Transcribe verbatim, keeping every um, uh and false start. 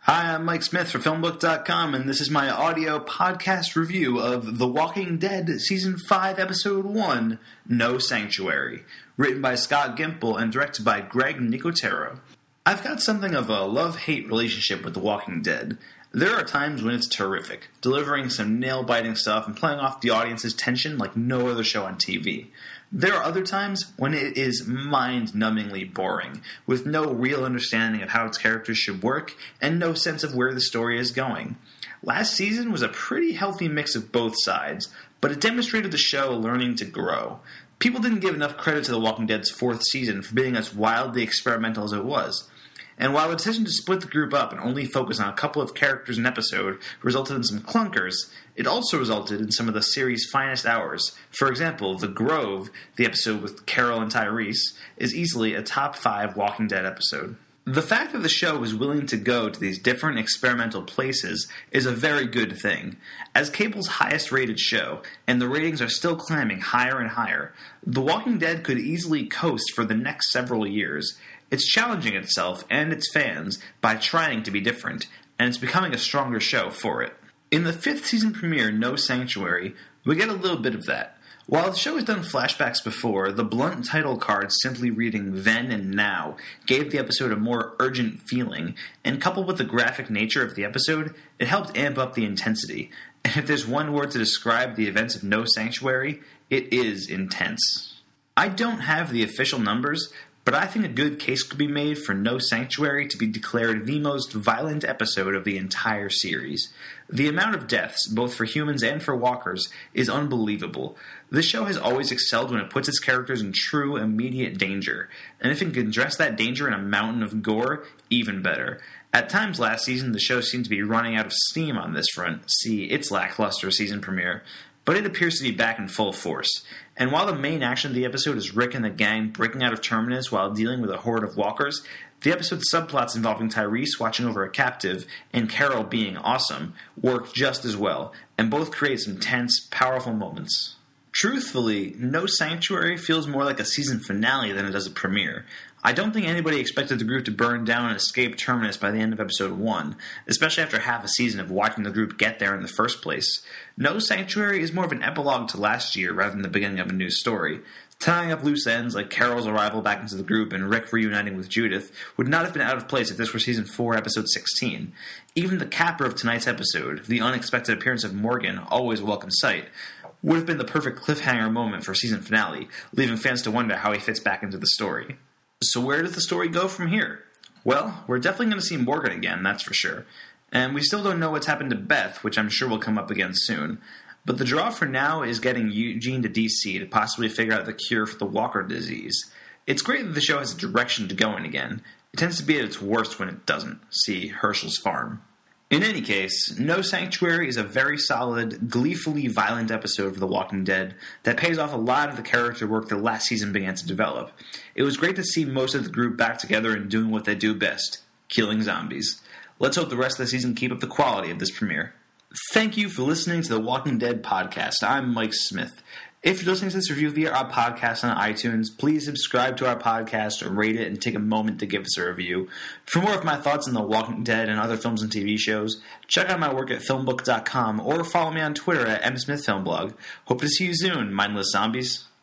Hi, I'm Mike Smith for Filmbook dot com, and this is my audio podcast review of The Walking Dead Season five, Episode one, No Sanctuary, written by Scott Gimple and directed by Greg Nicotero. I've got something of a love-hate relationship with The Walking Dead. There are times when it's terrific, delivering some nail-biting stuff and playing off the audience's tension like no other show on T V. There are other times when it is mind-numbingly boring, with no real understanding of how its characters should work and no sense of where the story is going. Last season was a pretty healthy mix of both sides, but it demonstrated the show learning to grow. People didn't give enough credit to The Walking Dead's fourth season for being as wildly experimental as it was. And while the decision to split the group up and only focus on a couple of characters an episode resulted in some clunkers, it also resulted in some of the series' finest hours. For example, The Grove, the episode with Carol and Tyrese, is easily a top five Walking Dead episode. The fact that the show was willing to go to these different experimental places is a very good thing. As cable's highest rated show, and the ratings are still climbing higher and higher, The Walking Dead could easily coast for the next several years. It's challenging itself and its fans by trying to be different, and it's becoming a stronger show for it. In the fifth season premiere, No Sanctuary, we get a little bit of that. While the show has done flashbacks before, the blunt title card simply reading Then and Now gave the episode a more urgent feeling, and coupled with the graphic nature of the episode, it helped amp up the intensity. And if there's one word to describe the events of No Sanctuary, it is intense. I don't have the official numbers, but I think a good case could be made for No Sanctuary to be declared the most violent episode of the entire series. The amount of deaths, both for humans and for walkers, is unbelievable. This show has always excelled when it puts its characters in true, immediate danger, and if it can dress that danger in a mountain of gore, even better. At times last season, the show seemed to be running out of steam on this front, see its lackluster season premiere, but it appears to be back in full force. And while the main action of the episode is Rick and the gang breaking out of Terminus while dealing with a horde of walkers, the episode's subplots involving Tyrese watching over a captive and Carol being awesome work just as well, and both create some tense, powerful moments. Truthfully, No Sanctuary feels more like a season finale than it does a premiere. I don't think anybody expected the group to burn down and escape Terminus by the end of episode one, especially after half a season of watching the group get there in the first place. No Sanctuary is more of an epilogue to last year rather than the beginning of a new story. Tying up loose ends like Carol's arrival back into the group and Rick reuniting with Judith would not have been out of place if this were season four, episode sixteen. Even the capper of tonight's episode, the unexpected appearance of Morgan, always a welcome sight, would have been the perfect cliffhanger moment for season finale, leaving fans to wonder how he fits back into the story. So where does the story go from here? Well, we're definitely going to see Morgan again, that's for sure. And we still don't know what's happened to Beth, which I'm sure will come up again soon. But the draw for now is getting Eugene to D C to possibly figure out the cure for the Walker disease. It's great that the show has a direction to go in again. It tends to be at its worst when it doesn't. See Herschel's Farm. In any case, No Sanctuary is a very solid, gleefully violent episode of The Walking Dead that pays off a lot of the character work that last season began to develop. It was great to see most of the group back together and doing what they do best, killing zombies. Let's hope the rest of the season keep up the quality of this premiere. Thank you for listening to The Walking Dead podcast. I'm Mike Smith. If you're listening to this review via our podcast on iTunes, please subscribe to our podcast, rate it, and take a moment to give us a review. For more of my thoughts on The Walking Dead and other films and T V shows, check out my work at Filmbook dot com or follow me on Twitter at msmithfilmblog. Hope to see you soon, mindless zombies.